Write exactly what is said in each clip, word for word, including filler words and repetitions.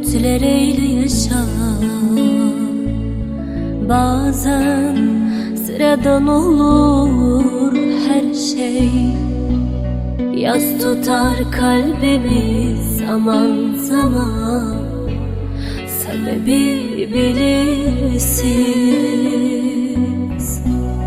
ümitlereyle yaşa. Bazen sıradan olur her şey, yas tutar kalbimiz zaman zaman. Sebebi bilirsiz,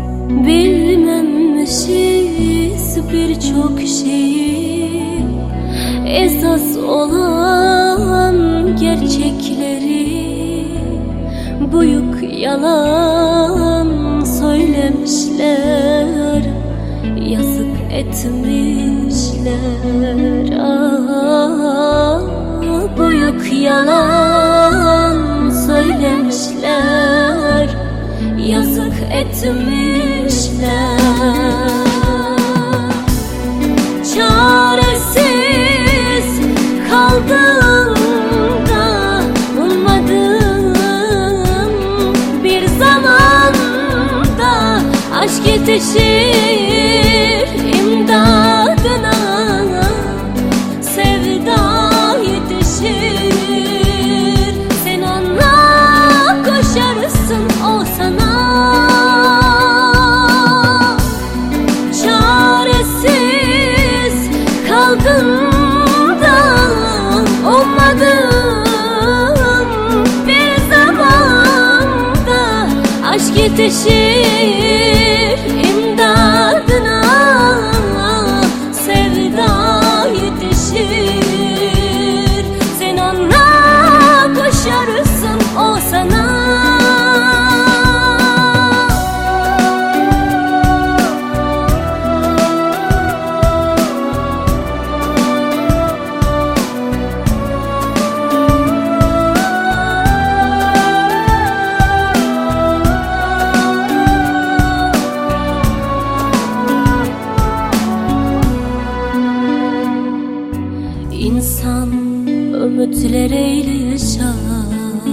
bilmemişiz birçok şeyi, esas olan gerçekleri. Büyük yalan söylemişler, yazık etmişler. Ah, büyük yalan söylemişler, yazık etmişler. Çaresiz kaldım da ummadım bir zamanda aşk yetişir imdadına, sevda yetişir, sen ona koşarsın, o sana. Çaresiz kaldım da ummadım bir zamanda aşk yetişir imdadına, sevda yetişir, sen ona koşarsın, o sana. İnsan ümitlereyle yaşar.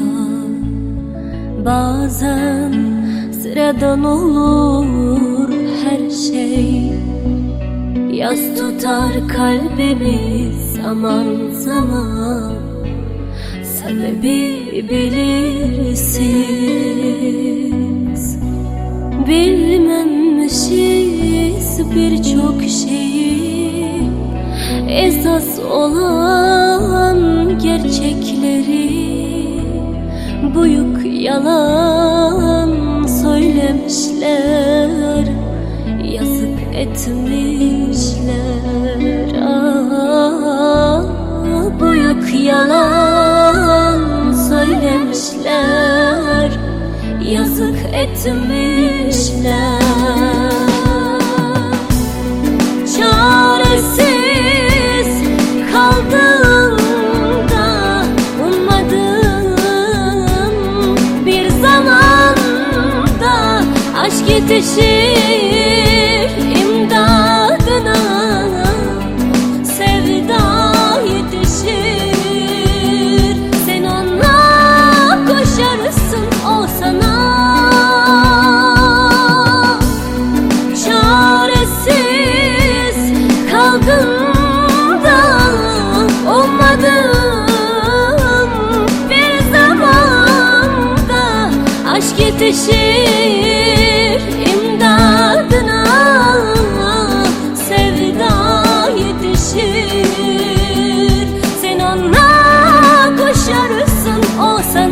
Bazen sıradan olur her şey, yas tutar kalbimiz zaman zaman. Sebebi bilirsiz, bilmemişiz birçok şeyi, esas olan gerçekleri. Büyük yalan söylemişler, yazık etmişler. Ah, büyük yalan söylemişler, yazık etmişler. Çaresiz kaldım da ummadım bir zamanda aşk yetişir imdadına, sevda yetişir, sen ona koşarsın, o sana. Çaresiz kaldım da ummadım bir zamanda aşk yetişir imdadına, sevda yetişir, sen ona koşarsın, o sana.